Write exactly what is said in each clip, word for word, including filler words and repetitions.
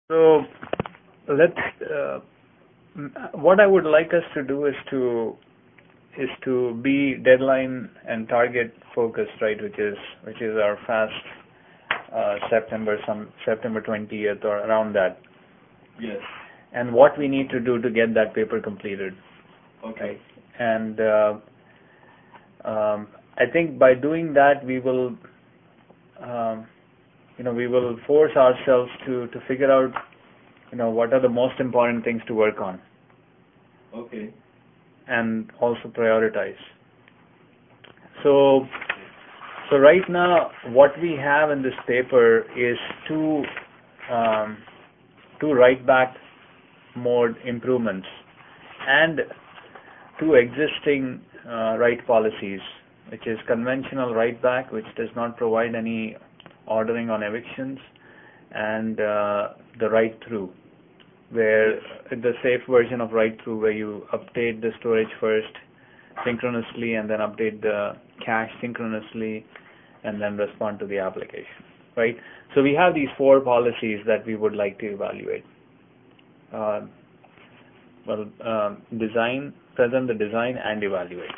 So let's. Uh, what I would like us to do is to is to be deadline and target focused, right? Which is which is our fast uh, September some September twentieth or around that. Yes. And what we need to do to get that paper completed. Okay. And uh, um, I think by doing that we will, um, you know, we will force ourselves to to figure out, you know, what are the most important things to work on. Okay. And also prioritize. So, so right now, what we have in this paper is two um, two write-back mode improvements and two existing uh, write policies, which is conventional write-back, which does not provide any ordering on evictions, and uh, the write-through, where the safe version of write-through, where you update the storage first synchronously and then update the cache synchronously and then respond to the application, right? So we have these four policies that we would like to evaluate. Uh, well, um, design, present the design and evaluate.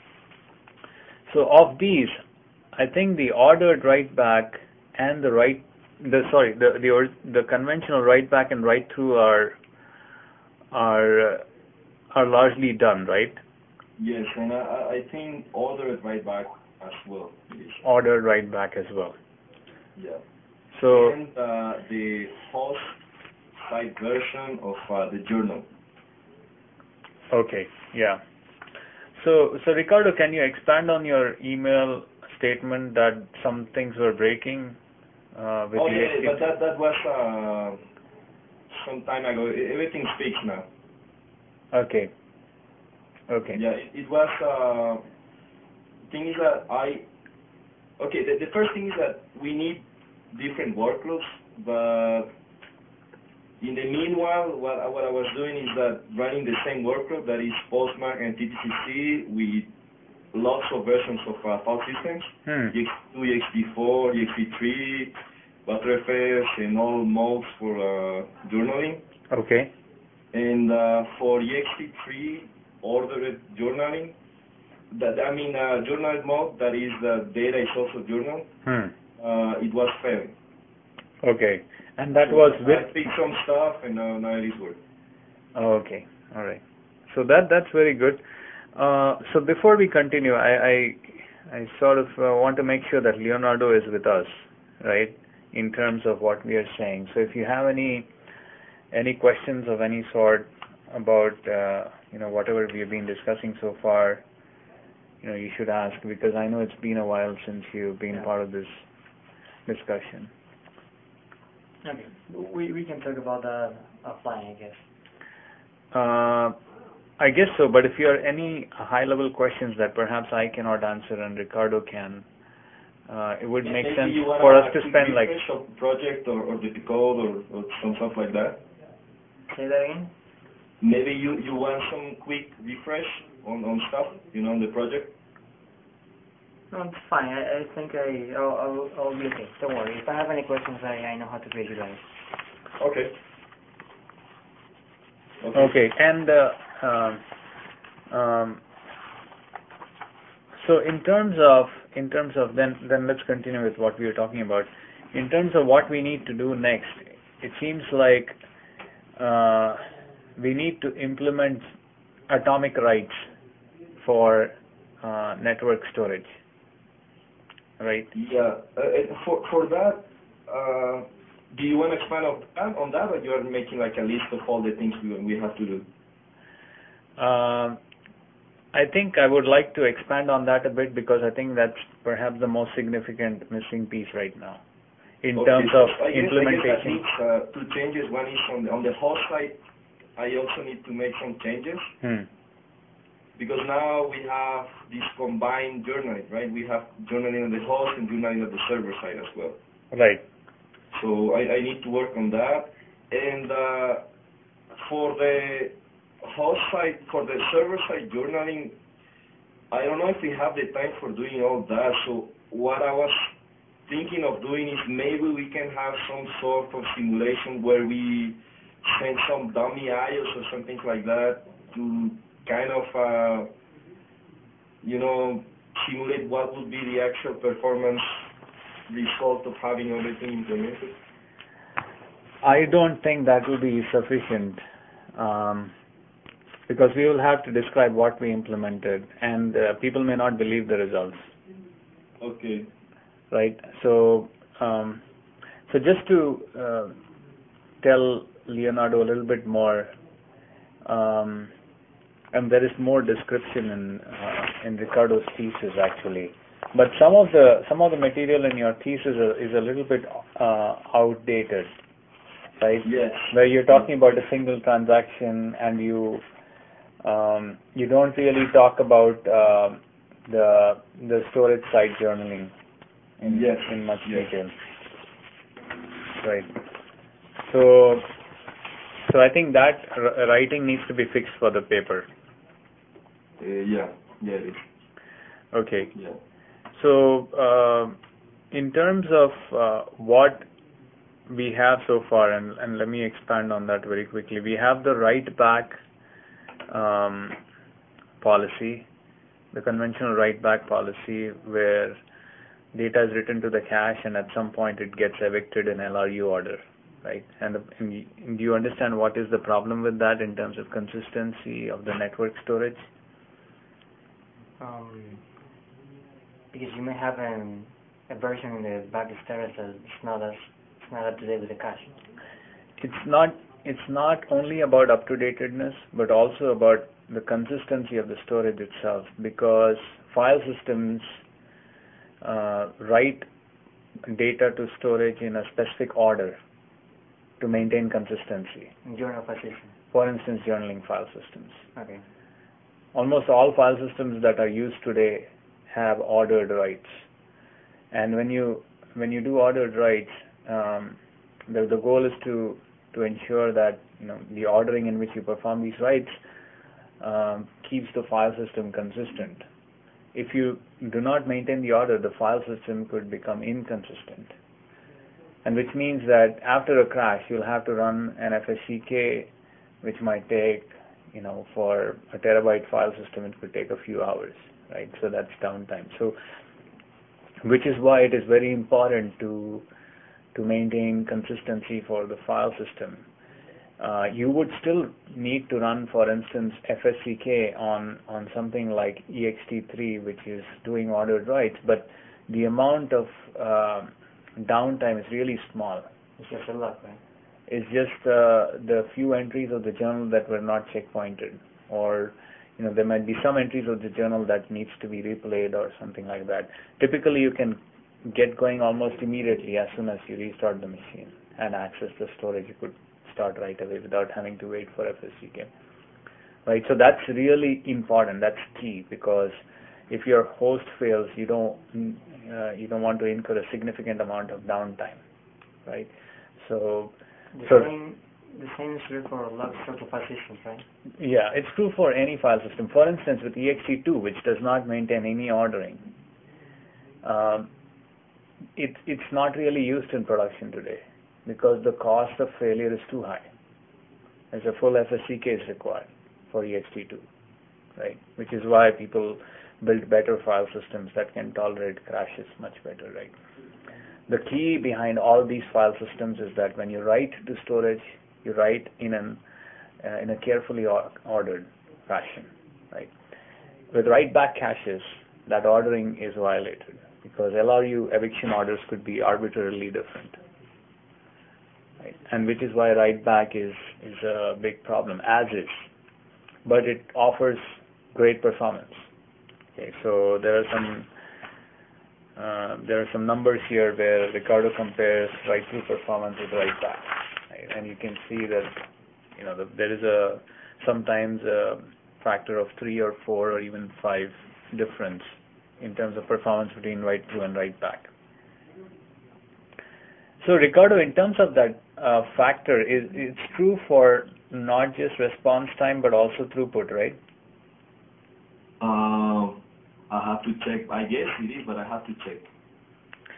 So of these, I think the ordered write-back and the write The sorry the the the conventional write back and write through are are uh, are largely done, right? Yes, and I I think ordered write back as well. Ordered write back as well. Yeah. So and uh, the host site version of uh, the journal. Okay. Yeah. So so Ricardo, can you expand on your email statement that some things were breaking? Uh, with oh the yeah, but that that was uh, some time ago. Everything speaks now. Okay. Okay. Yeah, it, it was. Uh, thing is that I. Okay, the, the first thing is that we need different workloads, but in the meanwhile, what what I was doing is that running the same workload, that is Postmark and T T C C with lots of versions of uh, file systems, hmm. E X two, E X T four, E X T three, Btrfs, and all modes for uh, journaling. Okay. And uh, for E X T three ordered journaling, that I mean uh, journal mode, that is the data is also journal. Hmm. Uh, it was failing. Okay. And that so was with. I fixed some stuff, and uh, now it is working. Oh, okay. All right. So that that's very good. Uh, so before we continue, I I, I sort of uh, want to make sure that Leonardo is with us, right, in terms of what we are saying. So if you have any any questions of any sort about uh, you know whatever we have been discussing so far, you know you should ask, because I know it's been a while since you've been yeah. part of this discussion. Okay, we we can talk about that offline, I guess. Uh, I guess so, but if you have any high-level questions that perhaps I cannot answer and Ricardo can, uh, it would yeah, make sense for us to spend like of project or, or the code or, or some stuff like that. Say that again. Maybe you you want some quick refresh on on stuff, you know, on the project. No, it's fine. I, I think I I'll, I'll I'll be okay. Don't worry. If I have any questions, I I know how to visualize. Okay. Okay, okay. and. Uh, Um, um, so in terms of in terms of then then let's continue with what we were talking about. In terms of what we need to do next, it seems like uh, we need to implement atomic writes for uh, network storage, right? Yeah. Uh, for for that, uh, do you want to expand on that, on that, or you are making like a list of all the things we we have to do? Um, I think I would like to expand on that a bit, because I think that's perhaps the most significant missing piece right now in okay, terms so of I guess, implementation. I guess that needs uh, two changes. One is on the, on the host side. I also need to make some changes Hmm. because now we have this combined journaling, right? We have journaling on the host and journaling on the server side as well. Right. So I, I need to work on that. And uh, for the host side, for the server side journaling, I don't know if we have the time for doing all that. So what I was thinking of doing is maybe we can have some sort of simulation where we send some dummy I O S or something like that to kind of, uh, you know, simulate what would be the actual performance result of having everything implemented. I don't think that will be sufficient, um, because we will have to describe what we implemented, and uh, people may not believe the results. Okay. Right. So, um, so just to uh, tell Leonardo a little bit more, um, and there is more description in uh, in Ricardo's thesis actually. But some of the some of the material in your thesis is a, is a little bit uh, outdated, right? Yes. Where you're talking about a single transaction and you um, you don't really talk about uh, the the storage side journaling in, yes. in much yes. detail, right? So so I think that r- writing needs to be fixed for the paper. Uh, yeah. Yeah. It is. Okay. Yeah. So, uh, in terms of uh, what we have so far, and, and let me expand on that very quickly. We have the write-back um, policy, the conventional write-back policy, where data is written to the cache, and at some point it gets evicted in L R U order, right? And, and, and do you understand what is the problem with that in terms of consistency of the network storage? Um, because you may have an, a version in the back storage that it's not as it's not up to date with the cache. It's not it's not only about up-to-datedness, but also about the consistency of the storage itself, because file systems uh, write data to storage in a specific order to maintain consistency. Journal file system. For instance, journaling file systems. Okay. Almost all file systems that are used today have ordered writes, and when you when you do ordered writes, um, the the goal is to to ensure that you know the ordering in which you perform these writes um, keeps the file system consistent. If you do not maintain the order, the file system could become inconsistent, and which means that after a crash, you'll have to run an F S C K, which might take, you know, for a terabyte file system, it could take a few hours, right? So that's downtime. So, which is why it is very important to to maintain consistency for the file system. Uh, you would still need to run, for instance, F S C K on on something like E X T three, which is doing ordered writes, but the amount of uh, downtime is really small. It's just a luck, right? It's just uh, the few entries of the journal that were not checkpointed, or you know there might be some entries of the journal that needs to be replayed or something like that. Typically, you can get going almost immediately as soon as you restart the machine and access the storage. You could start right away without having to wait for F S C K. Right. So that's really important. That's key, because if your host fails, you don't uh, you don't want to incur a significant amount of downtime. Right. So. The So, same, the same is true for log store to file systems, right? yeah, it's true for any file system. For instance, with E X T two, which does not maintain any ordering, um, it, it's not really used in production today because the cost of failure is too high. As a full F S C K is required for E X T two, right? Which is why people build better file systems that can tolerate crashes much better, right? The key behind all these file systems is that when you write to storage, you write in an uh, in a carefully or ordered fashion, right? With write-back caches, that ordering is violated because L R U eviction orders could be arbitrarily different, right? And which is why write-back is is a big problem, as is, but it offers great performance. Okay, so there are some. Uh, there are some numbers here where Ricardo compares write-through performance with write-back, right? And you can see that you know the, there is a sometimes a factor of three or four or even five difference in terms of performance between write-through and write-back. So Ricardo, in terms of that uh, factor, is it's true for not just response time but also throughput, right? Um. I have to check. I guess it is, but I have to check.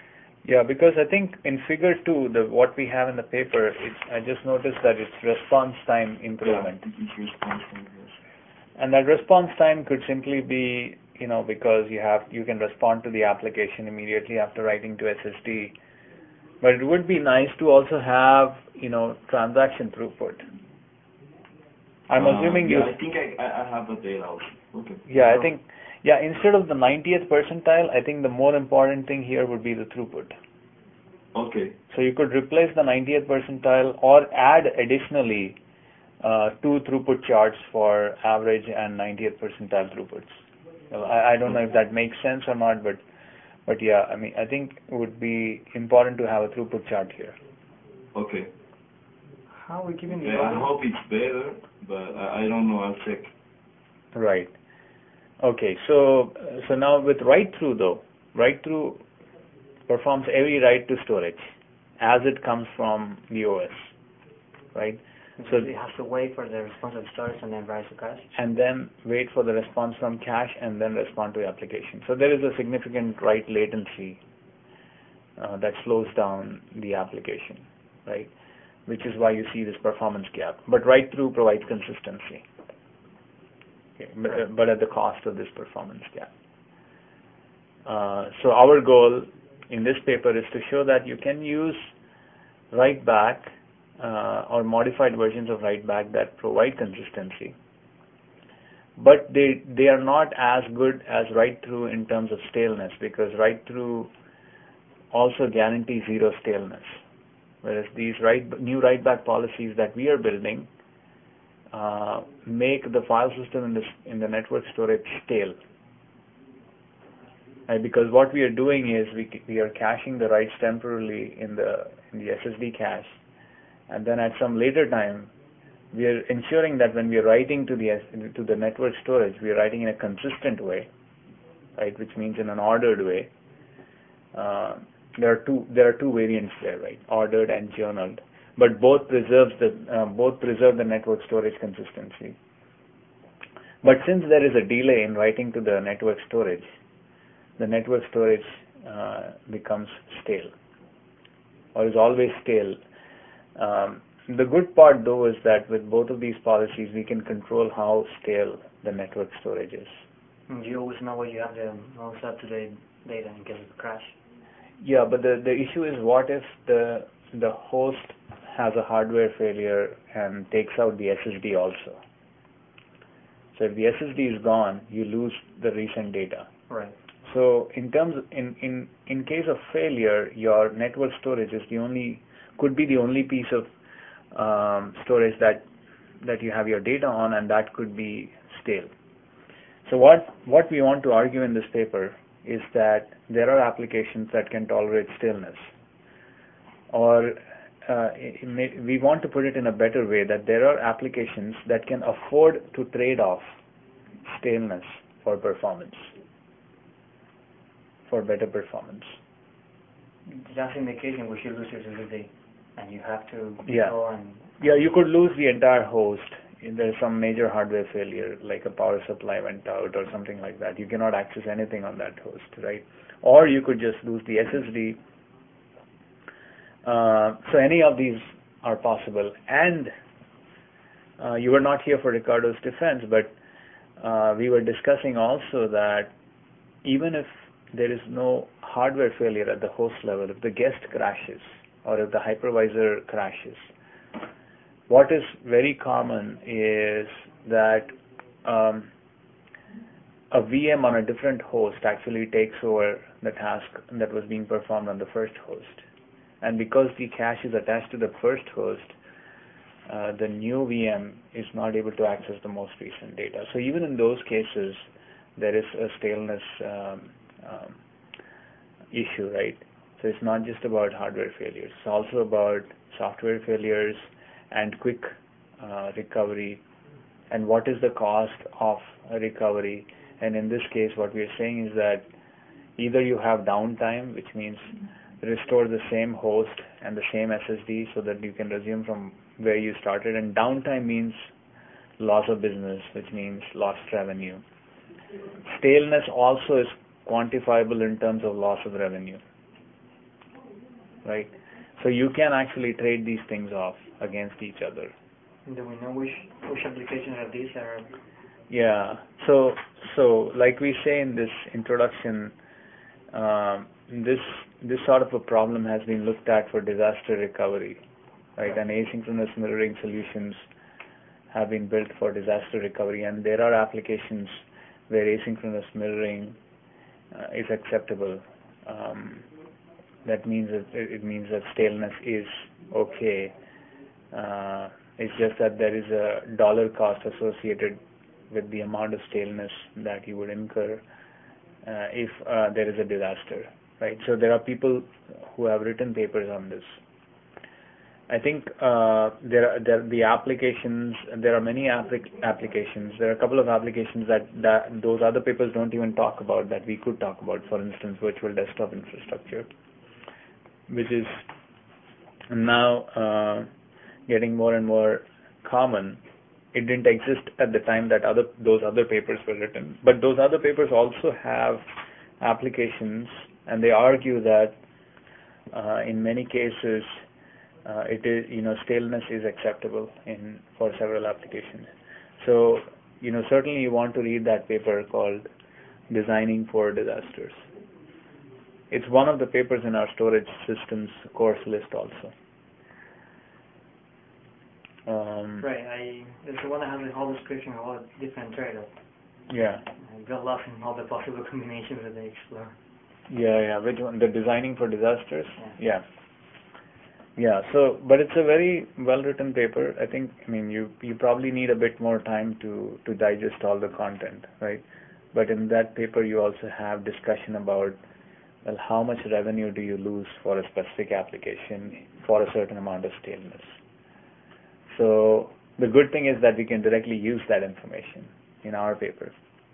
Yeah, because I think in figure two, the what we have in the paper, it's, I just noticed that it's response time improvement. Yeah, it's response time, yes. And that response time could simply be, you know, because you have you can respond to the application immediately after writing to S S D. But it would be nice to also have, you know, transaction throughput. I'm Uh, assuming yeah, you. I think I, I I have the data also. Okay. Yeah, I think. Yeah, instead of the ninetieth percentile, I think the more important thing here would be the throughput. Okay. So you could replace the ninetieth percentile or add additionally uh, two throughput charts for average and ninetieth percentile throughputs. Well, I, I don't know if that makes sense or not, but but yeah, I mean, I think it would be important to have a throughput chart here. Okay. How are we giving the Yeah, I order? hope it's better, but I, I don't know. I'll check. Right. Okay. So so now with write through though, write through performs every write to storage as it comes from the O S, right? So it has to wait for the response of storage and then write to cache. and then wait for the response from cache and then respond to application. So there is a significant write latency uh, that slows down the application, right? Which is why you see this performance gap. But write through provides consistency, okay, but, uh, but at the cost of this performance gap. Uh, so our goal in this paper is to show that you can use write back uh, or modified versions of write back that provide consistency, but they they are not as good as write through in terms of staleness, because write through also guarantees zero staleness, whereas these write new write back policies that we are building uh, make the file system in the in the network storage stale. Right, because what we are doing is we we are caching the writes temporarily in the in the S S D cache, and then at some later time we are ensuring that when we are writing to the to the network storage, we are writing in a consistent way, right? Which means in an ordered way. Uh, there are two there are two variants there, right? Ordered and journaled, but both preserves the uh, both preserve the network storage consistency. But since there is a delay in writing to the network storage, the network storage uh, becomes stale, or is always stale. Um, the good part, though, is that with both of these policies, we can control how stale the network storage is. You always know where you have the most up-to-date data in case of a crash. Yeah, but the the issue is, what if the the host has a hardware failure and takes out the S S D also? So if the S S D is gone, you lose the recent data. Right. So in terms of, in, in in case of failure, your network storage is the only could be the only piece of um, storage that that you have your data on, and that could be stale. So what what we want to argue in this paper is that there are applications that can tolerate staleness, or uh, it may, we want to put it in a better way, that there are applications that can afford to trade off staleness for performance, for better performance. That's in the case in which you lose your S S D and you have to Yeah. go and Yeah, you could lose the entire host. There's some major hardware failure, like a power supply went out or something like that. You cannot access anything on that host, right? Or you could just lose the S S D. Uh, so any of these are possible. And uh, you were not here for Ricardo's defense, but uh, we were discussing also that even if there is no hardware failure at the host level, if the guest crashes or if the hypervisor crashes, what is very common is that um, a V M on a different host actually takes over the task that was being performed on the first host. And because the cache is attached to the first host, uh, the new V M is not able to access the most recent data. So even in those cases, there is a staleness um, um, issue, right? So it's not just about hardware failures. It's also about software failures and quick uh, recovery, and what is the cost of a recovery. And in this case, what we are saying is that either you have downtime, which means restore the same host and the same S S D so that you can resume from where you started, and downtime means loss of business, which means lost revenue. Staleness also is quantifiable in terms of loss of revenue. right? So you can actually trade these things off against each other. Do we know which which applications of these are? Yeah. So so like we say in this introduction, um, this this sort of a problem has been looked at for disaster recovery, right? And asynchronous mirroring solutions have been built for disaster recovery, and there are applications where asynchronous mirroring uh, is acceptable. Um, that means that it means that staleness is okay. Uh, it's just that there is a dollar cost associated with the amount of staleness that you would incur uh, if uh, there is a disaster, right? So there are people who have written papers on this. I think uh, there are there, the applications. There are many applic- applications. There are a couple of applications that, that those other papers don't even talk about that we could talk about. For instance, virtual desktop infrastructure, which is now uh, getting more and more common. It didn't exist at the time that other those other papers were written, but those other papers also have applications, and they argue that uh, in many cases uh, it is you know staleness is acceptable in for several applications. So you know certainly you want to read that paper called Designing for Disasters. It's one of the papers in our storage systems course list also. Um, right, I it's the one that has a whole description of all the different trade-offs. Yeah. I got lost in all the possible combinations that they explore. Yeah, yeah. Which one? The Designing for Disasters? Yeah. Yeah. Yeah. So, but it's a very well-written paper. I think. I mean, you you probably need a bit more time to to digest all the content, right? But in that paper, you also have discussion about, well, how much revenue do you lose for a specific application for a certain amount of staleness. So the good thing is that we can directly use that information in our paper.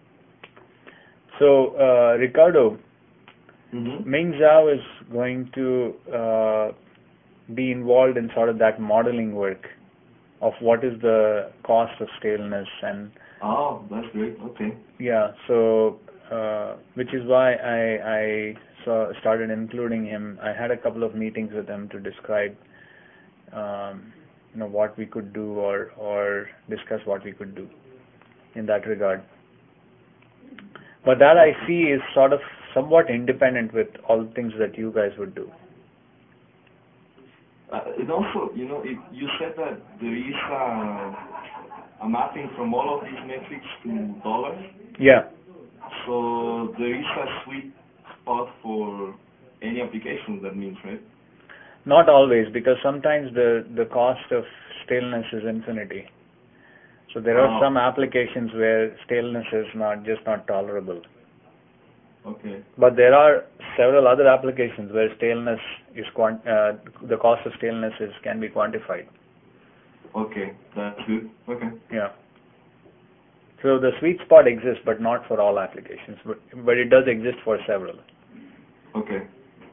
So uh, Ricardo, Mm-hmm. Ming Zhao is going to uh, be involved in sort of that modeling work of what is the cost of staleness, and Oh, that's great. Okay. yeah, so uh, which is why I I saw, started including him. I had a couple of meetings with him to describe um, you know what we could do or or discuss what we could do in that regard. But that I see is sort of somewhat independent with all the things that you guys would do. Uh, it also, you know, it, you said that there is a, a mapping from all of these metrics to dollars. Yeah. So there is a sweet spot for any application, that means, right? Not always, because sometimes the, the cost of staleness is infinity. So there are Oh. some applications where staleness is not just not tolerable. Okay. But there are several other applications where staleness is quant- uh, the cost of staleness is can be quantified. Okay, that's good. Okay. Yeah. So the sweet spot exists, but not for all applications. But but it does exist for several. Okay.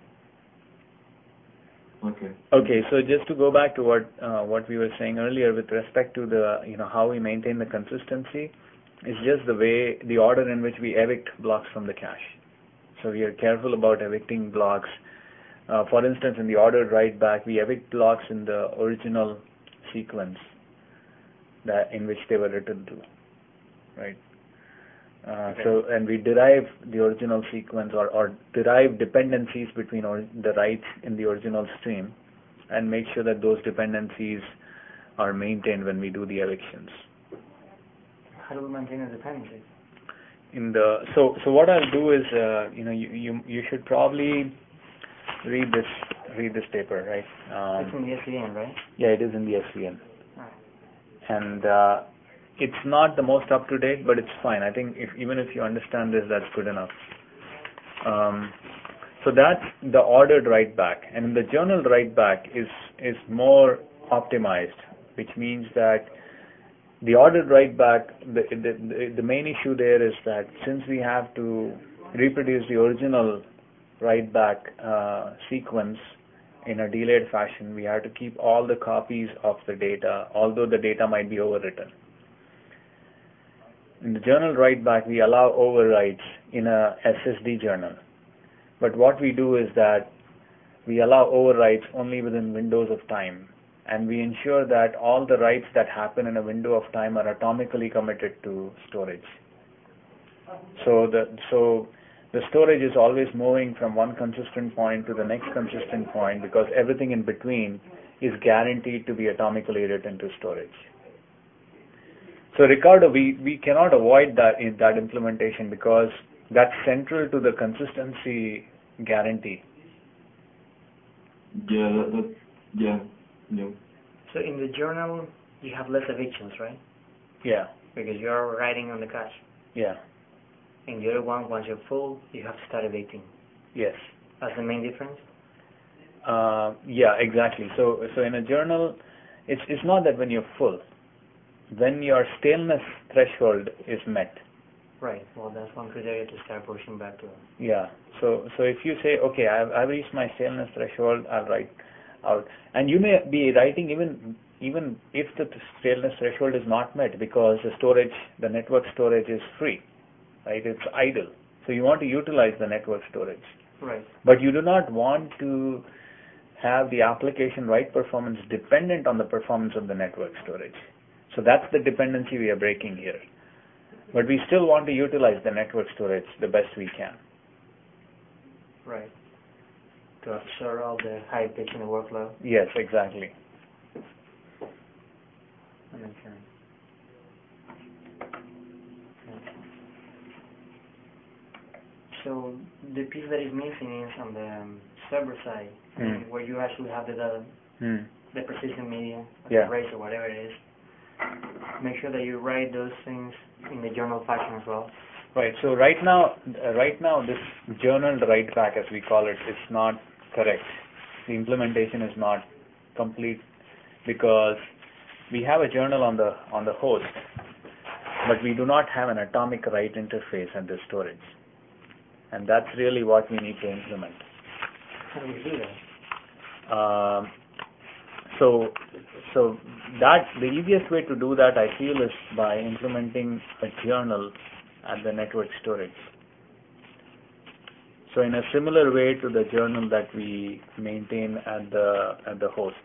Okay. Okay. So just to go back to what uh, what we were saying earlier with respect to the you know how we maintain the consistency, it's just the way the order in which we evict blocks from the cache. So we are careful about evicting blocks. Uh, for instance, in the ordered write back, we evict blocks in the original sequence that in which they were written to, right? Uh, Okay. So, and we derive the original sequence or, or derive dependencies between or, the writes in the original stream, and make sure that those dependencies are maintained when we do the evictions. How do we maintain the dependencies? In the so so what I'll do is uh, you know you, you you should probably read this read this paper, right? Um, It's in the S V N, right? yeah, it is in the S V N, Alright. and uh, it's not the most up to date, but it's fine. I think if even if you understand this, that's good enough. Um, so that's the ordered write back, and in the journal write back is is more optimized, which means that the ordered write back, the, the the main issue there is that since we have to reproduce the original write back uh, sequence in a delayed fashion, we have to keep all the copies of the data, although the data might be overwritten. In the journal write back, we allow overwrites in a S S D journal. But what we do is that we allow overwrites only within windows of time, and we ensure that all the writes that happen in a window of time are atomically committed to storage. So the so the storage is always moving from one consistent point to the next consistent point, because everything in between is guaranteed to be atomically written to storage. So Ricardo, we, we cannot avoid that in that implementation, because that's central to the consistency guarantee. Yeah, that, that yeah, yeah. So in the journal, you have less evictions, right? Yeah. Because you're writing on the cache. Yeah. In the other one, once you're full, you have to start evicting. Yes. That's the main difference? Uh, yeah, exactly. So so in a journal, it's it's not that when you're full, when your staleness threshold is met. Right. Well, that's one criteria to start pushing back to. Yeah. So so if you say, okay, I've I've reached my staleness threshold, I'll write out, and you may be writing even even if the staleness threshold is not met, because the storage, the network storage is free, right? It's idle. So you want to utilize the network storage. Right. But you do not want to have the application write performance dependent on the performance of the network storage. So that's the dependency we are breaking here. But we still want to utilize the network storage the best we can. Right. To absorb all the high pitch in the workload. Yes, exactly. That makes sense. So the piece that is missing is on the um, server side, Mm. where you actually have the data, Mm. the persistent media, Yeah. the race or whatever it is. Make sure that you write those things in the journal fashion as well. Right. So right now, uh, right now, this journaled write back, as we call it, is not correct. The implementation is not complete, because we have a journal on the on the host, but we do not have an atomic write interface at the storage, and that's really what we need to implement. How do we do that? Um, so, so that the easiest way to do that, I feel, is by implementing a journal at the network storage. So in a similar way to the journal that we maintain at the at the host.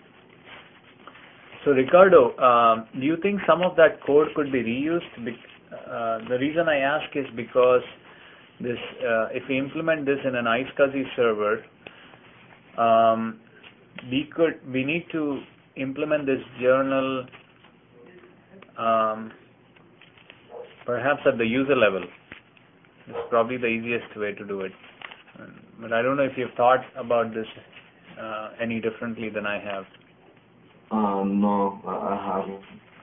So Ricardo, um, do you think some of that code could be reused? Uh, the reason I ask is because this, uh, if we implement this in an iSCSI server, um, we could we need to implement this journal um, perhaps at the user level. It's probably the easiest way to do it. But I don't know if you've thought about this uh, any differently than I have. Uh, no, I, I haven't.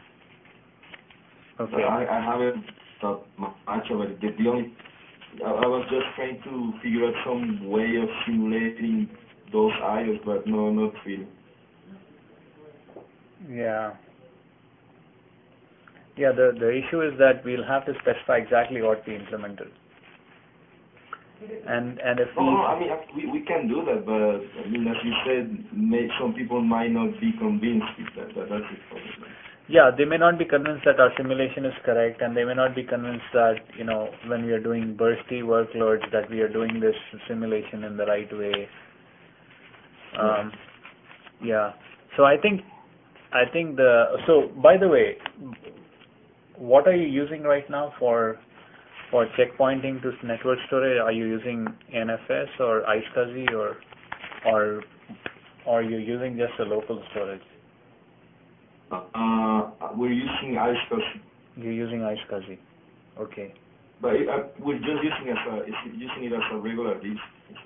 Okay. I, I haven't thought much about it. The, the only, I, I was just trying to figure out some way of simulating those I Os, but no, not really. Yeah. Yeah, the, the issue is that we'll have to specify exactly what we implemented. And and if No, we... no, I mean, we, we can do that, but, I mean, as you said, may, some people might not be convinced with that, that that's the problem. Yeah, they may not be convinced that our simulation is correct, and they may not be convinced that, you know, when we are doing bursty workloads, that we are doing this simulation in the right way. Um, yeah. So I think, I think the... So, by the way, what are you using right now for for checkpointing to network storage? Are you using N F S or iSCSI, or or or you're using just a local storage? Uh, we're using iSCSI. You're using iSCSI. Okay. But it, uh, we're just using as a it's using it as a regular disk.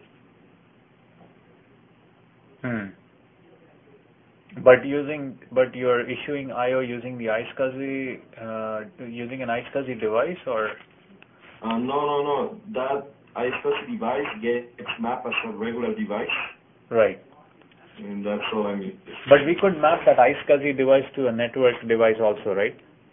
Hmm. But using, but you're issuing I O using the iSCSI, uh, using an iSCSI device, or? Uh, no, no, no. That iSCSI device gets mapped as a regular device. Right. And that's all I mean. But we could map that iSCSI device to a network device also, right?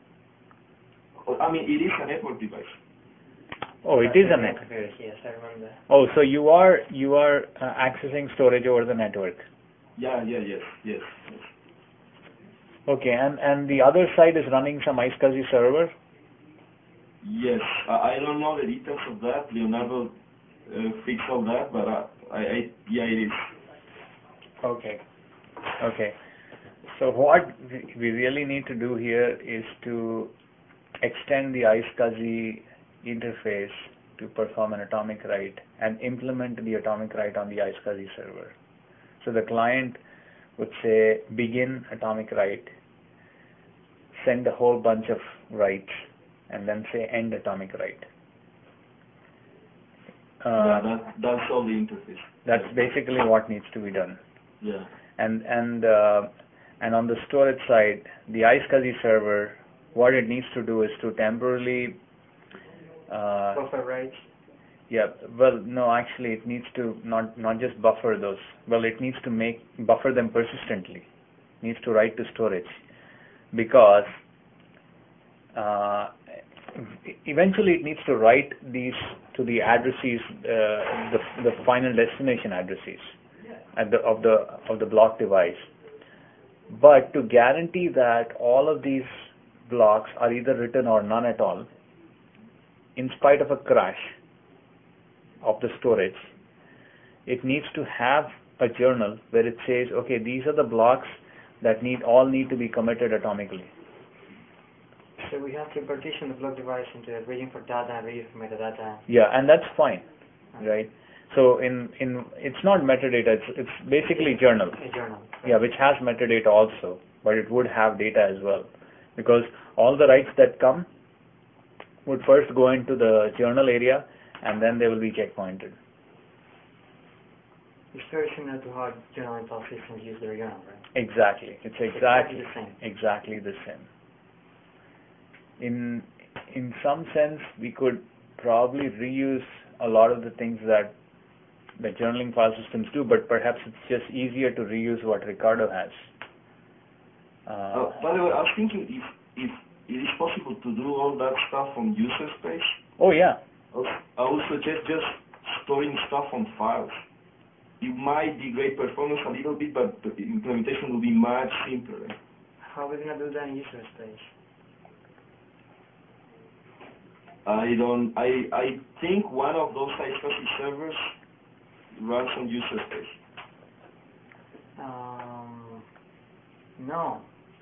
I mean, it is a network device. Oh, it is a network. Yes, I remember. Oh, so you are you are uh, accessing storage over the network. Yeah, yeah, yes, yes, yes. Okay, and and the other side is running some iSCSI server. Yes, I, I don't know the details of that. Leonardo uh, fixed all that, but I, I, I, yeah, it is. Okay. Okay. So what we really need to do here is to extend the iSCSI interface to perform an atomic write and implement the atomic write on the iSCSI server. So the client would say begin atomic write, send a whole bunch of writes, and then say end atomic write. Uh, yeah, that, that's all the interface. That's basically what needs to be done. Yeah. And and uh, and on the storage side, the iSCSI server, what it needs to do is to temporarily uh, Buffer writes. yeah, well, no, actually, it needs to not not just buffer those. Well, it needs to make buffer them persistently. It needs to write to storage because uh, eventually it needs to write these to the addresses, uh, the the final destination addresses at the of the of the block device. But to guarantee that all of these blocks are either written or none at all, in spite of a crash of the storage, it needs to have a journal where it says, okay, these are the blocks that need all need to be committed atomically. So we have to partition the block device into a region for data and region for metadata. Yeah, and that's fine, right? So in in it's not metadata, it's it's basically journal. A journal. Yeah, which has metadata also, but it would have data as well, because all the writes that come would first go into the journal area, and then they will be checkpointed. It's very similar to how journal file systems use their journal, right? Exactly, it's exactly exactly the same. exactly the same. In in some sense, we could probably reuse a lot of the things that the journaling file systems do, but perhaps it's just easier to reuse what Ricardo has. Uh, Uh, by the way, I was thinking if if it is possible to do all that stuff from user space. oh yeah. I would suggest just storing stuff on files. It might degrade performance a little bit, but the implementation will be much simpler. How are we going to do that in user space? I don't. I I think one of those iSCSI servers runs on user space. Um, no.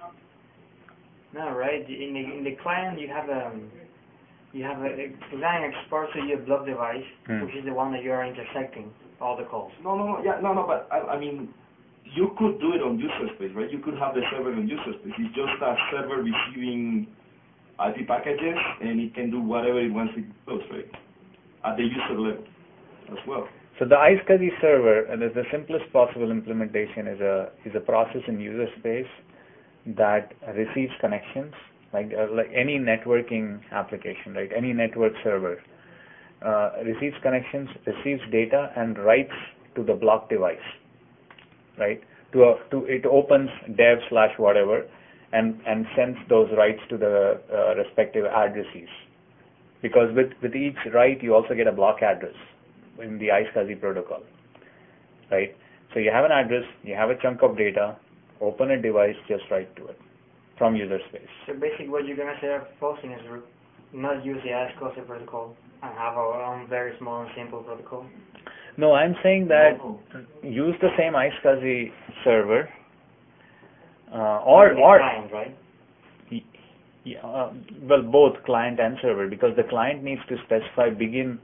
No, right? In the in the client, you have a you have a, a client exports to your block device, Hmm. which is the one that you are intersecting all the calls. No, no, no. Yeah, no, no. But I, I mean, you could do it on user space, right? You could have the server on user space. It's just a server receiving I P packages, and it can do whatever it wants with those, right? At the user level as well. So the iSCSI server, and the simplest possible implementation is a is a process in user space that receives connections, like uh, like any networking application, right? Any network server uh, receives connections, receives data, and writes to the block device, right? To a, to it opens dev slash whatever, and and sends those writes to the uh, respective addresses. Because with with each write, you also get a block address in the iSCSI protocol, right? So you have an address, you have a chunk of data, open a device, just write to it from user space. So basically, what you're going to say proposing is not use the iSCSI protocol and have our own very small and simple protocol. No, I'm saying that No. use the same iSCSI server, uh, or the or client, right? yeah, uh, well, both client and server, because the client needs to specify begin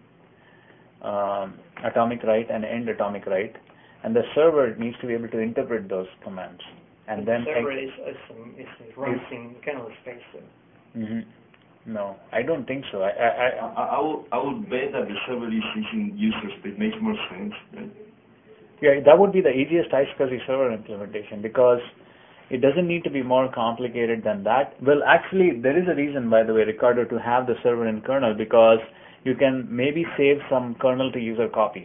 um, atomic write and end atomic write, and the server needs to be able to interpret those commands. And the then server ex- is, is, is runs in kernel space. So. mm-hmm. No, I don't think so. I, I, I, I, I, would, I would bet that the server is using user space. Makes more sense, right? yeah, that would be the easiest iSCSI server implementation, because it doesn't need to be more complicated than that. Well, actually, there is a reason, by the way, Ricardo, to have the server in kernel, because you can maybe save some kernel to user copies.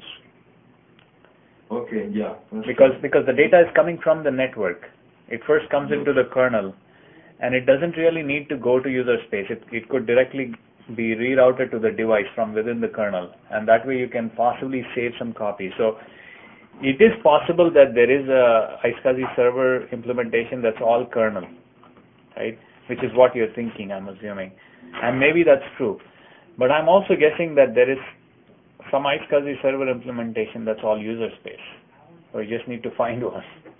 Okay, yeah. Because because the data is coming from the network. It first comes Yes. into the kernel, and it doesn't really need to go to user space. It it could directly be rerouted to the device from within the kernel, and that way you can possibly save some copies. So it is possible that there is a iSCSI server implementation that's all kernel, right? Which is what you're thinking, I'm assuming. And maybe that's true. But I'm also guessing that there is some iSCSI server implementation that's all user space, or you just need to find one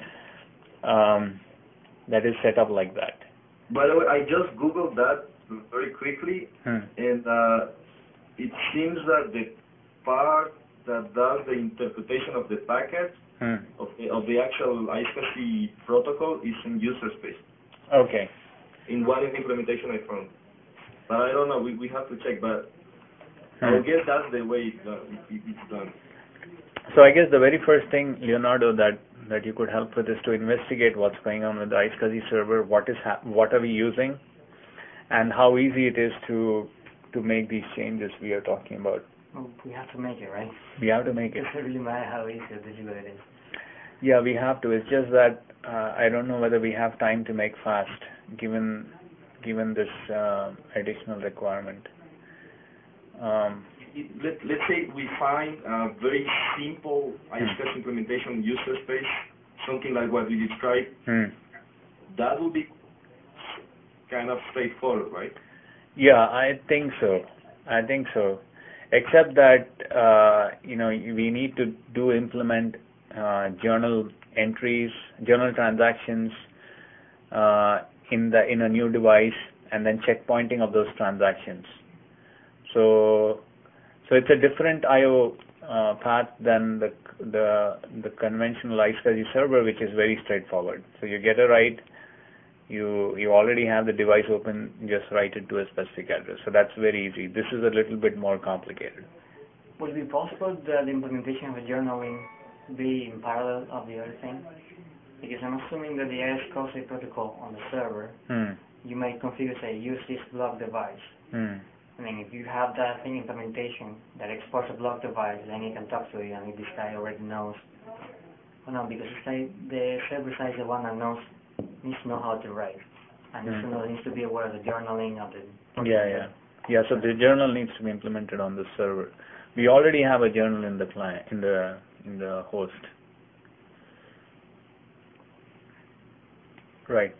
um, that is set up like that. By the way, I just Googled that very quickly, Hmm. and uh, it seems that the part that does the interpretation of the packets Hmm. of the, of the actual iSCSI protocol is in user space. Okay. In one implementation I found. But I don't know, we, we have to check, but Hmm. I guess that's the way it's done. It, it's done. So I guess the very first thing, Leonardo, that, that you could help with is to investigate what's going on with the iSCSI server, what is hap- what are we using, and how easy it is to to make these changes we are talking about. Well, we have to make it, right? We have to make It it. doesn't really matter how easy or difficult it is. Yeah, we have to. It's just that uh, I don't know whether we have time to make fast, given given this uh, additional requirement. Um, It, let, let's say we find a very simple iSCSI implementation user space, something like what we described. hmm. That would be kind of straightforward, right? Yeah, I think so. I think so. Except that uh, you know we need to do implement uh, journal entries, journal transactions uh, in the in a new device, and then checkpointing of those transactions. So so it's a different I O uh, path than the the the conventional iSCSI server, which is very straightforward. So you get a write. You you already have the device open, just write it to a specific address. So that's very easy. This is a little bit more complicated. Would it be possible that the implementation of a journaling be in parallel of the other thing? Because I'm assuming that the iSCSI protocol on the server, Hmm. you may configure, say, use this block device. Hmm. I mean, if you have that thing implementation that exports a block device, then you can talk to it, and if this guy already knows. Oh no, because it's like the server side is the one that knows, needs to know how to write. And needs to know, needs to be aware of the journaling of the... Yeah, yeah. Yeah, so the journal needs to be implemented on the server. We already have a journal in the client, in the in the host. Right.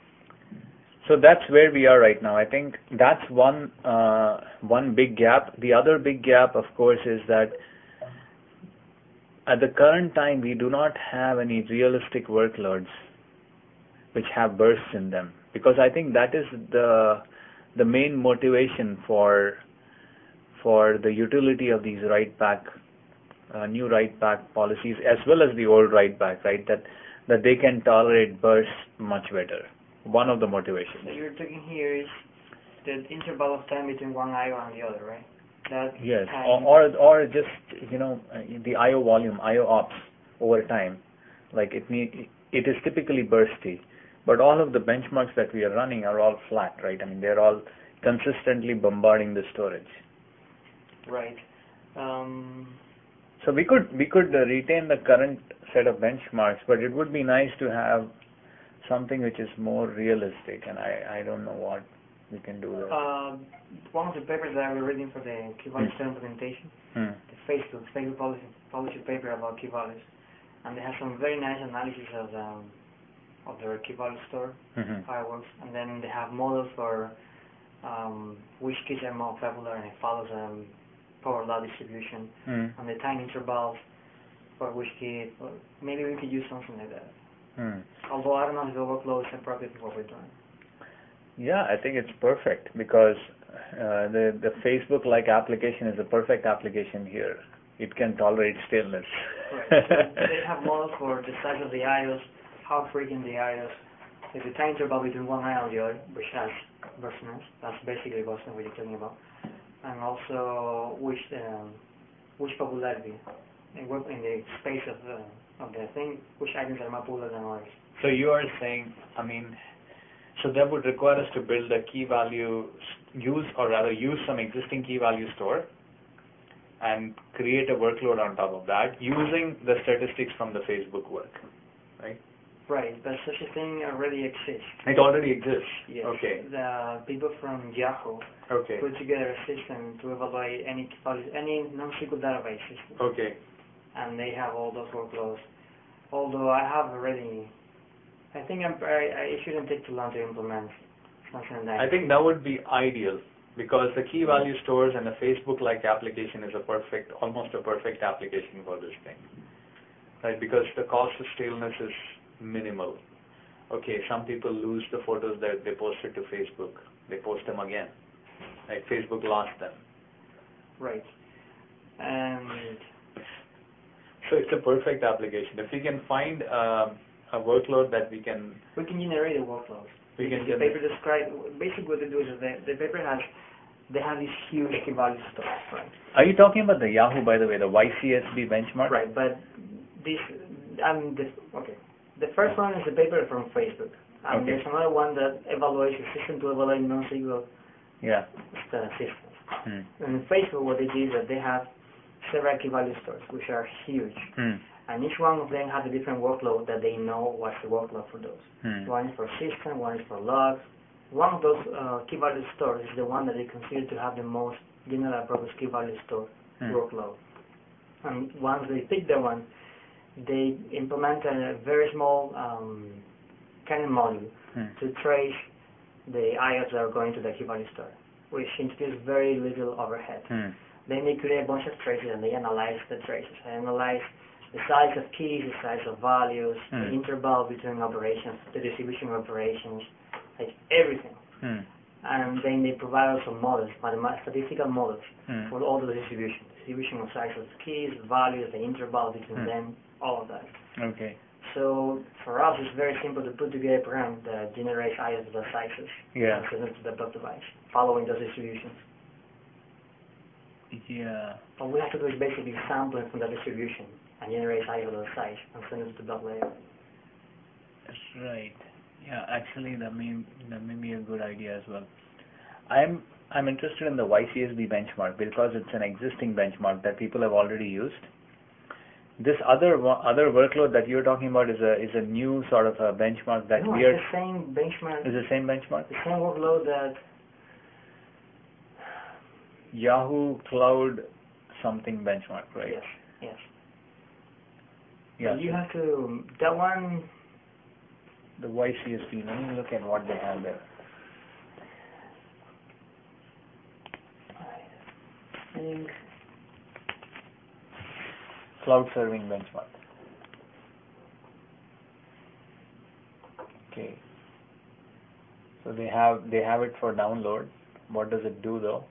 So that's where we are right now. I think that's one uh, one big gap. The other big gap, of course, is that at the current time we do not have any realistic workloads which have bursts in them, because I think that is the the main motivation for for the utility of these write back uh, new write back policies, as well as the old write back, right? That that they can tolerate bursts much better. One of the motivations. So you're talking here is the interval of time between one I O and the other, right? That Yes, time. or, or or just you know uh, the I O volume, I O ops over time, like it need it is typically bursty, but all of the benchmarks that we are running are all flat, right? I mean they're all consistently bombarding the storage. Right. Um, So we could we could uh, retain the current set of benchmarks, but it would be nice to have something which is more realistic, and I I don't know what we can do there. uh, one of the papers that I was reading for the key value store implementation, Hmm. the Facebook Facebook policy policy paper about key values, and they have some very nice analysis of the of their key value store Mhm. fireworks, and then they have models for um, which keys are more popular, and it follows um, power law distribution Hmm. and the time intervals for which key. Or maybe we could use something like that. Hmm. Although I don't know if the workload is appropriate for what we're doing. Yeah, I think it's perfect because uh, the the Facebook-like application is a perfect application here. It can tolerate staleness. Right. So they have models for the size of the I Os, how frequent the I Os, if the time interval between one I O and the other, which has burstiness. That's basically Boston what you're talking about. And also which um, which popularity in, what- in the space of the of the thing, which items are more popular than others. So you are saying, I mean, so that would require us to build a key value, use or rather use some existing key value store and create a workload on top of that using the statistics from the Facebook work, right? Right, but such a thing already exists. It already exists. Yes. Okay. The people from Yahoo Okay. put together a system to evaluate any key values, any non-S Q L database system. Okay. And they have all those workloads. Although I have already, I think I'm, I, I it shouldn't take too long to implement something like that. I think that would be ideal because the key value stores and a Facebook-like application is a perfect, almost a perfect application for this thing. right? Because the cost of staleness is minimal. Okay, some people lose the photos that they posted to Facebook. They post them again. Right? Facebook lost them. Right. And so it's a perfect application. If we can find uh, a workload that we can... We can generate the workloads. We can the generate. paper describe, basically what they do is that the, the paper has, they have these huge key value stores, right? Are you talking about the Yahoo, by the way, the Y C S B benchmark? Right, but this, I mean, this, okay. The first one is the paper from Facebook. And Okay. there's another one that evaluates the system to evaluate non-S Q L Yeah. systems. Hmm. And in Facebook, what they do is that they have several key value stores, which are huge. Hmm. And each one of them has a different workload that they know what's the workload for those. Hmm. One is for system, one is for logs. One of those uh, key value stores is the one that they consider to have the most general purpose key value store Hmm. workload. And once they pick that one, they implement a very small um, kernel module Hmm. to trace the I Os that are going to the key value store, which introduces very little overhead. Hmm. Then they create a bunch of traces and they analyze the traces. They analyze the size of keys, the size of values, Hmm. the interval between operations, the distribution of operations, like everything. Hmm. And then they provide also models, mathematical statistical models Hmm. for all the distribution, distribution of size of keys, values, the interval between Hmm. them, all of that. Okay. So for us, it's very simple to put together a program that generates I O S data sizes Yeah. and send it to the block device, following those distributions. Yeah. All we have to do is basically sampling from the distribution and generate I O S data size and send it to the block layer. That's right. Yeah, actually, that may that may be a good idea as well. I'm I'm interested in the Y C S B benchmark because it's an existing benchmark that people have already used. This other wo- other workload that you're talking about is a is a new sort of a benchmark that No, we it's are. the same benchmark, Is the same benchmark? the same workload that Yahoo Cloud something benchmark, right? yes, yes. Yeah. But you have to that one. The Y C S B. Let me look at what they have there. I think Cloud serving benchmark. Okay. So they have they have it for download. What does it do though?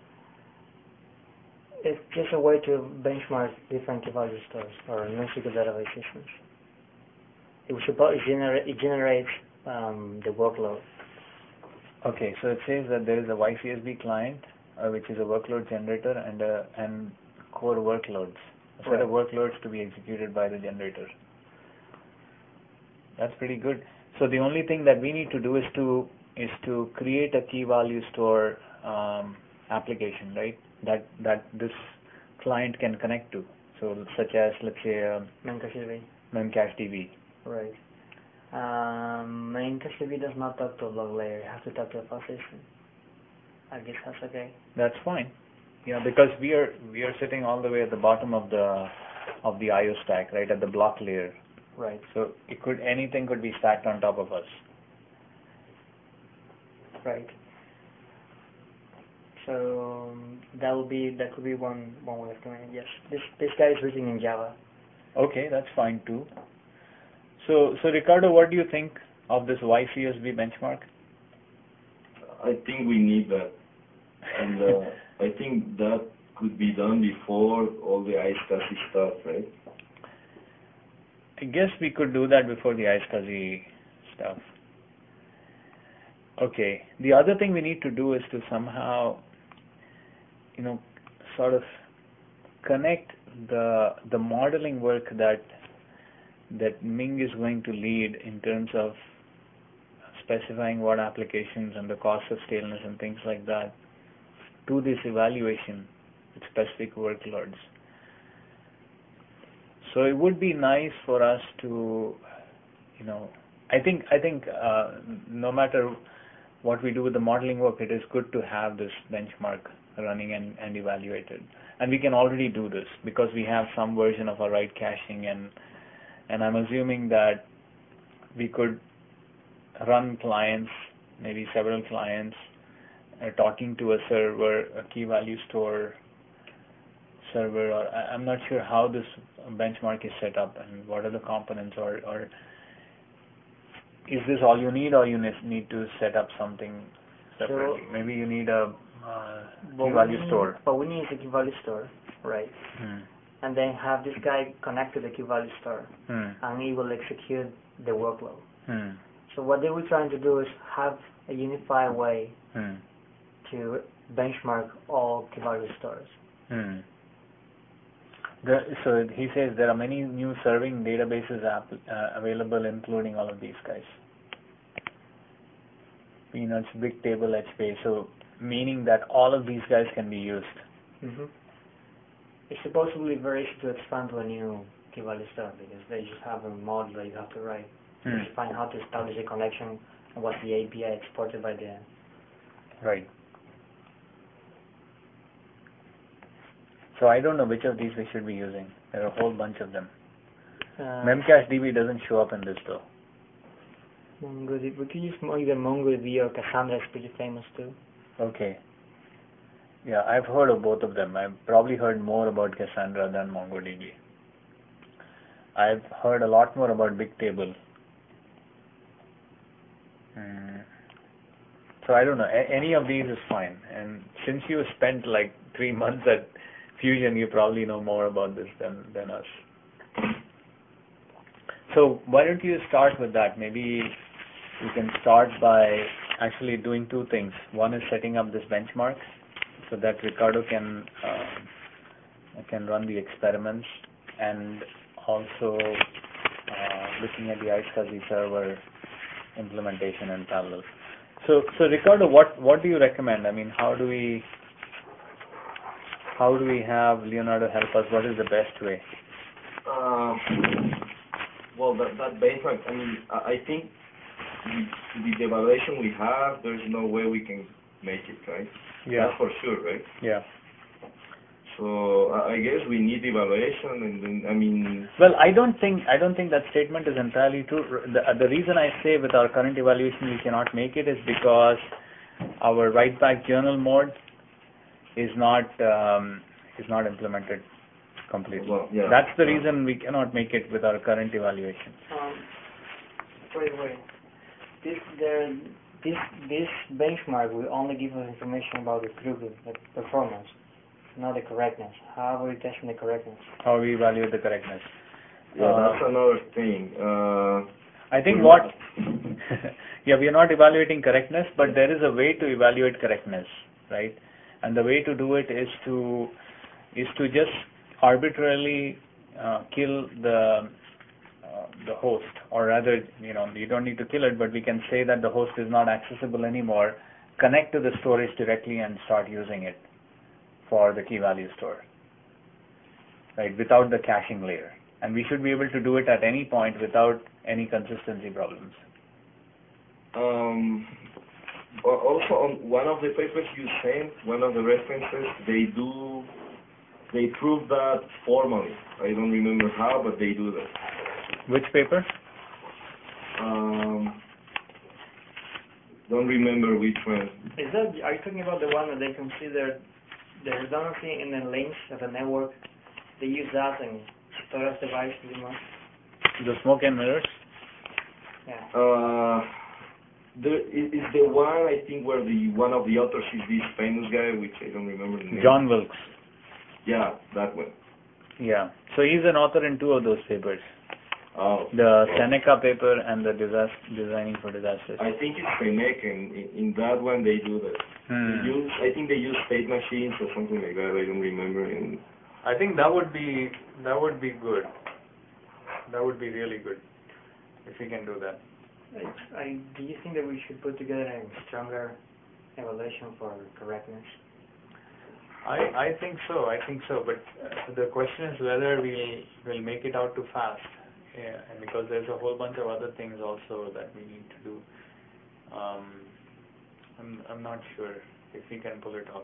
it's just a way to benchmark different key value stores or non-S Q L database systems. It suppose it, genera- it generates um, the workload. Okay, so it says that there is a Y C S B client, uh, which is a workload generator, and uh, and core workloads, a set Right. of workloads to be executed by the generator. That's pretty good. So the only thing that we need to do is to is to create a key value store um, application, right? That that this client can connect to. So such as let's say um, Memcached. MemCached-D B. Right. Um, Memcached does not talk to a log layer. You have to talk to a file system. I guess that's okay. That's fine. Yeah, because we are we are sitting all the way at the bottom of the of the I O stack, right, at the block layer. Right. So it could anything could be stacked on top of us. Right. So um, that will be that could be one one way of doing it. Yes. This this guy is written in Java. Okay, that's fine too. So so Ricardo, what do you think of this Y C S B benchmark? I think we need that, and uh, I think that could be done before all the iSCSI stuff, right? I guess we could do that before the iSCSI stuff. Okay. The other thing we need to do is to somehow, you know, sort of connect the the modeling work that that Ming is going to lead in terms of specifying what applications and the cost of staleness and things like that to this evaluation with specific workloads. So it would be nice for us to, you know, I think I think uh, no matter what we do with the modeling work, it is good to have this benchmark running and, and evaluated. And we can already do this because we have some version of our write caching, and and I'm assuming that we could run clients, maybe several clients, uh, talking to a server, a key value store server, or I, I'm not sure how this benchmark is set up and what are the components, or, or is this all you need, or you need to set up something separately? So, maybe you need a uh, key value need, store. But we need a key value store, right? Hmm. And then have this guy connect to the key value store, hmm. and he will execute the workload. Hmm. So what they were trying to do is have a unified way hmm. to benchmark all key value stores. Hmm. The, so he says there are many new serving databases app, uh, available, including all of these guys. Peanuts, Bigtable, HBase. So meaning that all of these guys can be used. Mm-hmm. It's supposedly very easy to expand to a new key value store because they just have a module that you have to write. Hmm. You just find how to establish a connection and what's the A P I exported by the. Right. So I don't know which of these we should be using. There are a whole bunch of them. Uh, MemCacheDB doesn't show up in this though. MongoDB. We could use either MongoDB or Cassandra is pretty famous too. Okay. Yeah, I've heard of both of them. I've probably heard more about Cassandra than MongoDB. I've heard a lot more about Bigtable. Mm. So I don't know. A- any of these is fine. And since you spent like three months at Fusion, you probably know more about this than, than us. So why don't you start with that? Maybe you can start by actually doing two things. One is setting up this benchmark so that Ricardo can uh, can run the experiments, and also uh, looking at the iSCSI server implementation in parallel. So, so Ricardo, what what do you recommend? I mean, how do we how do we have Leonardo help us? What is the best way? Um, well, that that benchmark. I mean, I, I think with the evaluation we have, there's no way we can make it, right? Yeah. That's for sure, right? Yeah. So I guess we need evaluation, and then I mean. Well, I don't think I don't think that statement is entirely true. The, the reason I say with our current evaluation we cannot make it is because our write back journal mode is not um, is not implemented completely. Well, yeah. That's the reason we cannot make it with our current evaluation. Um, wait, wait. This the this this benchmark will only give us information about the throughput, the performance, not the correctness. How are we testing the correctness? How we evaluate the correctness. Yeah, uh, that's another thing. Uh, I think what, yeah, we are not evaluating correctness, but there is a way to evaluate correctness, right? And the way to do it is to is to just arbitrarily uh, kill the uh, the host, or rather, you know, you don't need to kill it, but we can say that the host is not accessible anymore. Connect to the storage directly and start using it for the key value store, right, without the caching layer. And we should be able to do it at any point without any consistency problems. Um, also, on one of the papers you sent, one of the references, they do, they prove that formally. I don't remember how, but they do that. Which paper? Um, don't remember which one. Is that, are you talking about the one that they consider the redundancy in the links of the network? They use that and storage device pretty much. The smoke and mirrors? Yeah. Uh, there is, is the one, I think, where the one of the authors is this famous guy, which I don't remember the name. John Wilkes. Yeah, that one. Yeah. So he's an author in two of those papers. Oh. The oh. Seneca paper and the disaster, Designing for Disasters. I think it's Seneca, and in, in that one they do that. Hmm. They use, I think they use state machines or something like that. I don't remember. And I think that would be that would be good. That would be really good if we can do that. I, I, do you think that we should put together a stronger evaluation for correctness? I, I think so. I think so. But uh, the question is whether we'll we'll make it out too fast. Yeah, and because there's a whole bunch of other things also that we need to do. Um, I'm I'm not sure if we can pull it off.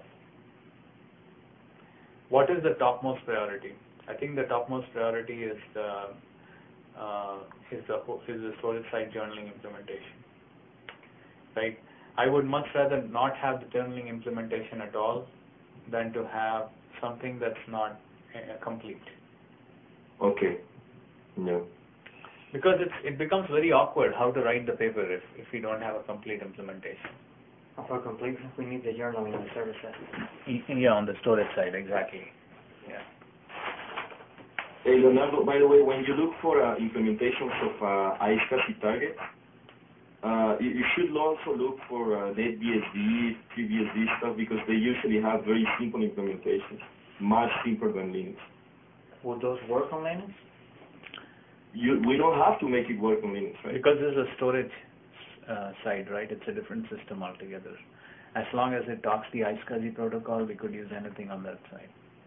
What is the topmost priority? I think the topmost priority is the uh, is the is the storage side journaling implementation. Right? I would much rather not have the journaling implementation at all than to have something that's not uh, complete. Okay. Yeah. Because it's it becomes very awkward how to write the paper if if we don't have a complete implementation. And for complete, we need the journaling on the server side. Y- Yeah, on the storage side, exactly. Yeah. Hey, Leonardo, by the way, when you look for uh, implementations of uh, iSCSI targets, uh, you, you should also look for uh, NetBSD, FreeBSD stuff because they usually have very simple implementations, much simpler than Linux. Would those work on Linux? You, we don't have to make it work on Linux, right? Because this is a storage uh, side, right? It's a different system altogether. As long as it talks the iSCSI protocol, we could use anything on that side.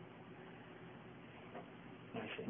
I see.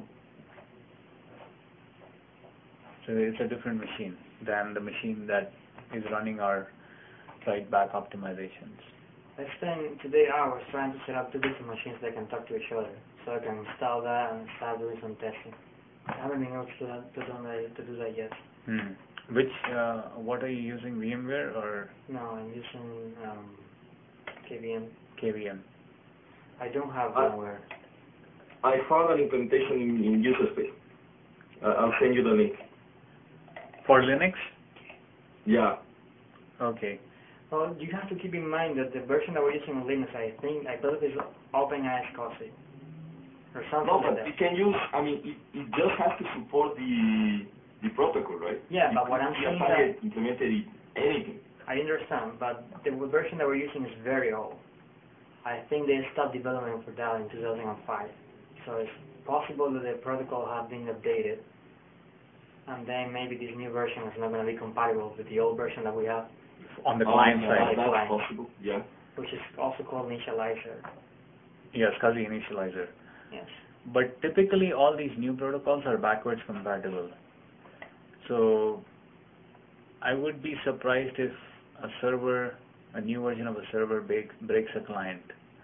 So it's a different machine than the machine that is running our write-back optimizations. I spent today hours trying to set up two different machines that can talk to each other, so I can install that and start doing some testing. I haven't been able to, to, do, that, to do that yet. Hmm. Which, uh, what are you using, VMware or No, I'm using um, K V M. K V M? I don't have Uh, VMware. I found an implementation in, in user space. Uh, I'll send you the link. For Linux? Yeah. Okay. Well, you have to keep in mind that the version that we're using on Linux, I think, I believe is OpenISCSI or something No, like but that. you can use, I mean, it, it just has to support the the protocol, right? Yeah, you but what could I'm see a saying target that implemented in anything. I understand, but the version that we're using is very old. I think they stopped development for that in two thousand five. So it's possible that the protocol has been updated, and then maybe this new version is not going to be compatible with the old version that we have, On the Oh, client yeah, side. that's Client. possible, yeah. which is also called initializer. Yes, SCSI initializer. Yes. But typically all these new protocols are backwards compatible. So I would be surprised if a server, a new version of a server break, breaks a client.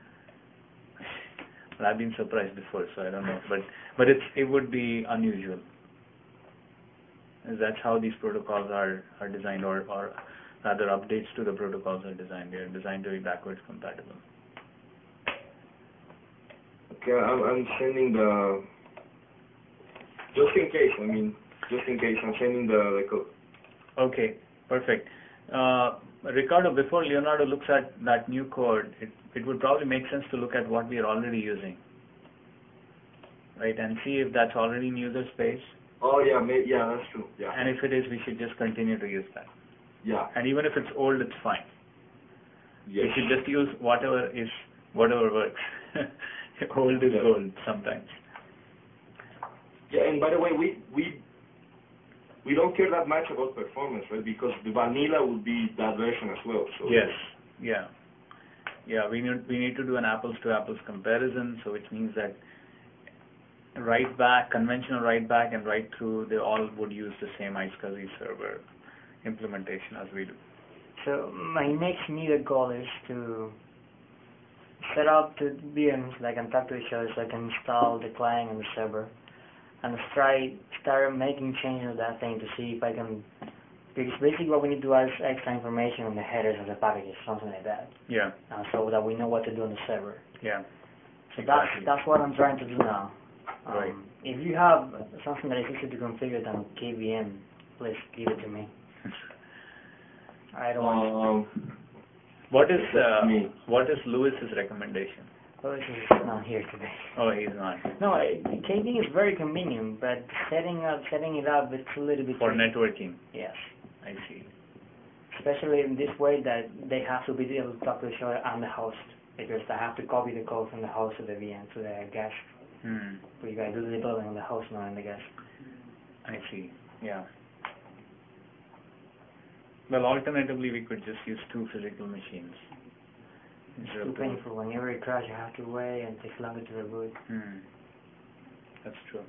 But I've been surprised before, so I don't know. But but it's it would be unusual. That's how these protocols are, are designed, or, or rather updates to the protocols are designed. They are designed to be backwards compatible. Okay, I'm, I'm sending the, just in case, I mean, just in case, I'm sending the, the code. Okay, perfect. Uh, Ricardo, before Leonardo looks at that new code, it, it would probably make sense to look at what we are already using, right, and see if that's already in user space. Oh, yeah, may, yeah, that's true, yeah. And if it is, we should just continue to use that. Yeah. And even if it's old, it's fine. Yes. We should just use whatever is, whatever works. Old is Yeah. gold sometimes. Yeah, and by the way, we, we, we don't care that much about performance, right, because the vanilla would be that version as well, so. Yes, yeah. Yeah, we need, we need to do an apples to apples comparison, so which means that write back, conventional write back and write through, they all would use the same iSCSI server implementation as we do. So my next immediate goal is to set up the V Ms that can talk to each other, so I can install the client and the server, and try start making changes of that thing to see if I can. Because basically what we need to add is extra information on the headers of the packages, something like that, Yeah, uh, so that we know what to do on the server. yeah. So Exactly. that's that's what I'm trying to do now. Um, Right. If you have something that is easy to configure than K V M, please give it to me. I don't want. Um, What is uh, Me. what is Lewis's recommendation? Oh, this is not here today. Oh, he's not. No, I- K V is very convenient, but setting up setting it up it's a little bit For tricky. networking, Yes, I see. especially in this way that they have to be able to talk to each other and the host, because they have to copy the code from the host to the V M to the guest. Hmm. But you guys do the development on the host, not on the guest. I see. Yeah. Well, alternatively, we could just use two physical machines. It's instead too of two. painful. Whenever it crashes, you have to wait and it takes longer to reboot. Hmm. That's true.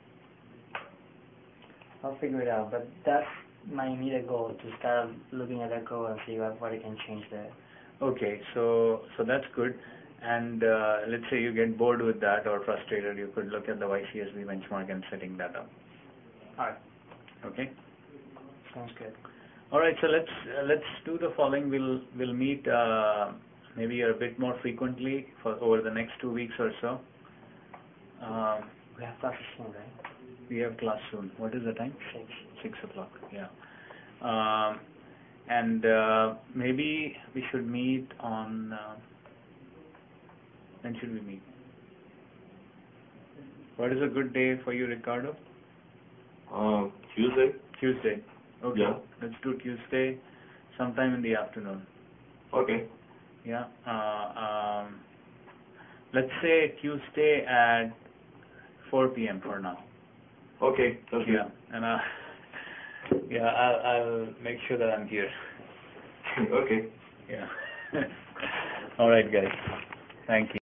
I'll figure it out, but that's my immediate goal, to start looking at that code and see what, what I can change there. Okay, so so that's good. And uh, let's say you get bored with that or frustrated, you could look at the Y C S V benchmark and setting that up. Alright, Okay. sounds good. All right. So let's uh, let's do the following. We'll we'll meet uh, maybe a bit more frequently for over the next two weeks or so. Um, We have classes soon, right? We have class soon. What is the time? Six. Six o'clock. Yeah. Um, and uh, maybe we should meet on. Uh, when should we meet? What is a good day for you, Ricardo? Uh, Tuesday. Tuesday. Okay. Yeah. Let's do Tuesday, sometime in the afternoon. Okay. Yeah. Uh, um, let's say Tuesday at four p.m. for now. Okay. That's Yeah. And uh, yeah, I'll, I'll make sure that I'm here. good. Okay. Yeah. All right, guys. Thank you.